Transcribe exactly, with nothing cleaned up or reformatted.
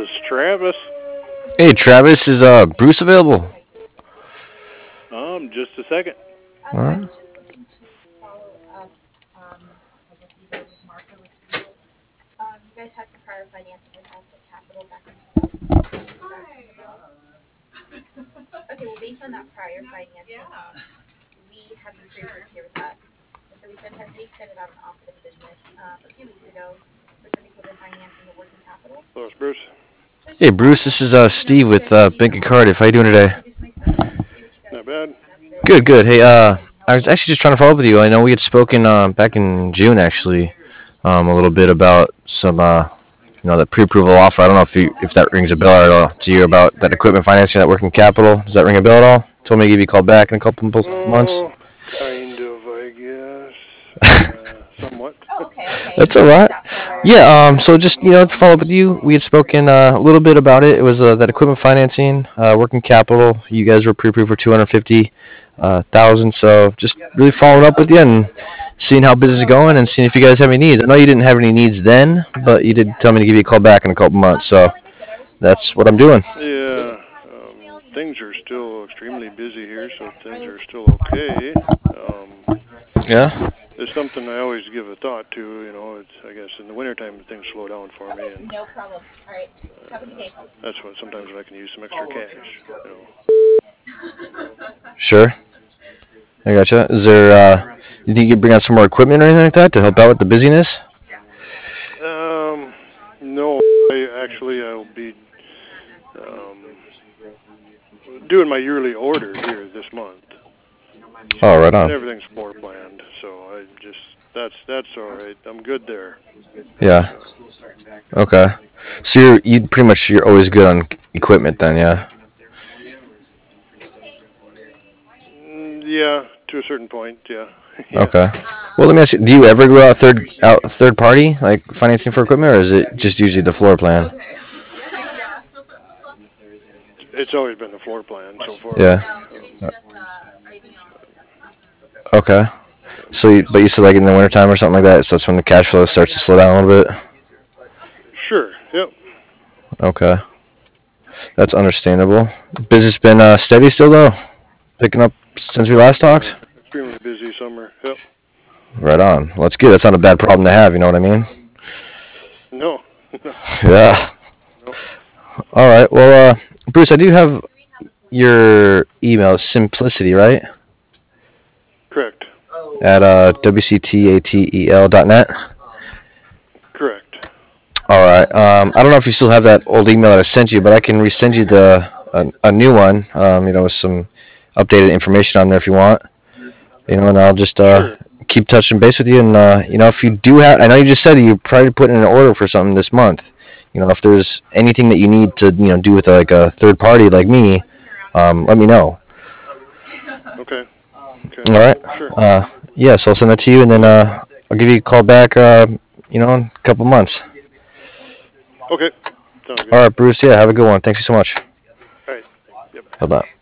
is Travis. Hey, Travis, is uh Bruce available? Um, just a second. All right. Hello, Bruce. Hey, Bruce, this is uh Steve with uh Bank of Cardiff. How you doing today? Not bad. Good, good. Hey, uh, I was actually just trying to follow up with you. I know we had spoken uh, back in June, actually, um, a little bit about some, uh, you know, the pre-approval offer. I don't know if you if that rings a bell at all to you about that equipment financing, that working capital. Does that ring a bell at all? Told me to give you a call back in a couple months. Oh, kind of, I guess. Uh, somewhat. That's all right. Yeah. Um. So just you know to follow up with you, we had spoken uh, a little bit about it. It was uh, that equipment financing, uh, working capital. You guys were pre-approved for two hundred fifty uh, thousand. So just really following up with you and seeing how business is going and seeing if you guys have any needs. I know you didn't have any needs then, but you did tell me to give you a call back in a couple months. So that's what I'm doing. Yeah. Um, things are still extremely busy here, so things are still okay. Um, Yeah. it's something I always give a thought to. You know, it's I guess in the wintertime things slow down for me, and uh, that's when sometimes I can use some extra cash. You Sure. I gotcha. Is there? Uh, you think you could bring out some more equipment or anything like that to help out with the busyness? know. Um, no, I actually I'll be um, doing my yearly order here this month. Oh, right And on. everything's floor planned, so I just that's that's all right. I'm good there. Yeah. Uh, Okay. So you're you pretty much you're always good on equipment then, yeah. mm, yeah, to a certain point, yeah, yeah. Okay. Well, let me ask you: do you ever go out third out third party like financing for equipment, or is it just usually the floor plan? It's always been the floor plan so far. Yeah. Um, Okay. So, you, but you said like in the wintertime or something like that, so that's when the cash flow starts to slow down a little bit. sure. Yep. Okay. That's understandable. Business been uh, steady still though, picking up since we last Uh, talked. extremely busy summer. Yep. Right on. Well, that's good. That's not a bad problem to have. You know what I mean? No. no. Yeah. No. All right. Well, uh, Bruce, I do have your email, Simplicity, right? Correct. At uh, w c t a t e l dot net. Correct. All right. Um, I don't know if you still have that old email that I sent you, but I can resend you the a, a new one. Um, you know, with some updated information on there if you want. You know, and I'll just uh, Sure. keep touching base with you. And uh, you know, if you do have, I know you just said you probably put in an order for something this month. You know, if there's anything that you need to, you know, do with like a third party like me, um, let me know. Okay. Okay. All right. Sure. Uh, yeah, so I'll send that to you, and then uh, I'll give you a call back. Uh, you know, in a couple months. Okay. Sounds All good. right, Bruce. Yeah, have a good one. Thanks you so much. All right. Yep. Bye bye.